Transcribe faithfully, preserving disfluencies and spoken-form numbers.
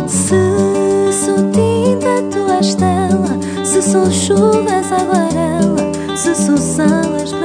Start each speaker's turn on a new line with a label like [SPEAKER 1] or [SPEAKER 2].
[SPEAKER 1] Se sou tinta, tu és tela. Se sou chuva, és aguarela. Se sou sal, és